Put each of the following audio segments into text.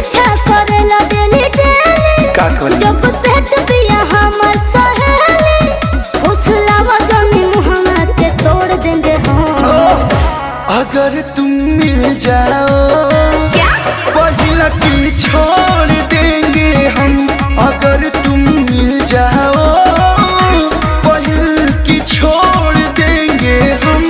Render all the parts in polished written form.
पीछा करेला daily daily का करी? जब सेट पिया हमर सहेली फुसलावा जमी मुहम्मद के तोड़ देंगे हम। अगर तुम मिल जाओ पहिला की छोड़ देंगे हम। अगर तुम मिल जाओ पहिल की छोड़ देंगे हम।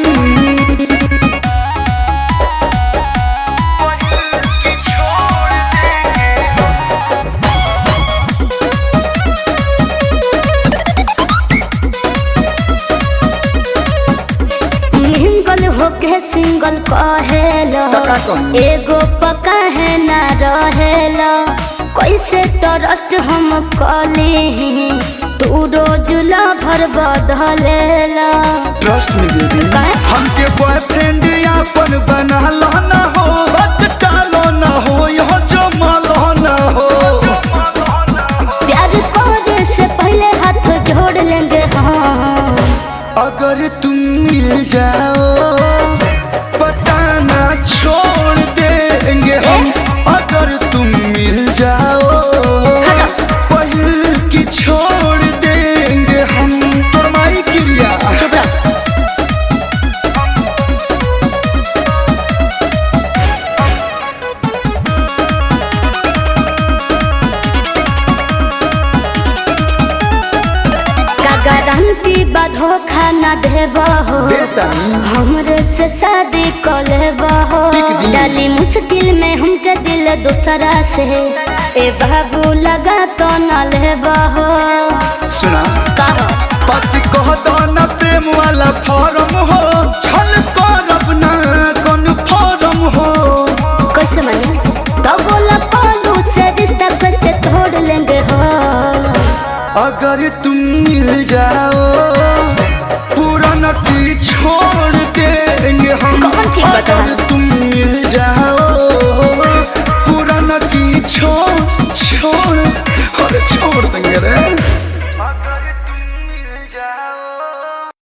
मिंगल होके सिंगल कहेला टका कम। एगो पका है ना रहेला कैसे ट्रस्ट हम कली तू रोज भर बदलेला। ट्रस्ट में दे काहे? हमके बॉयफ्रेंड अपन बना लो ना हो बट टालो ना हो यह जमालो ना हो। प्यार करने से पहले हाथ जोड़ लेंगे हम। अगर तुम मिल जाओ पटाना छोड़ देंगे हम। अगर तुम मिल जाओ पहिल की छोड़ देंगे हम। तोर माई क्रिया चुप रह। गारंटी बा धोखा न देबा हो बेतानी हमरे से शादी कर लेबा हो। टिक दी। डाली मुश्किल में हमके दिल दूसरा से ए बाबू लगा तो न लेबा हो। सुना कहो बस कह दो ना प्रेम वाला फॉर्म हो छल करब ना कौन फॉर्म हो। कैसे माने तो बोला पालू से रिश्ता कैसे तोड़ लेंगे हो। अगर तुम मिल जाओ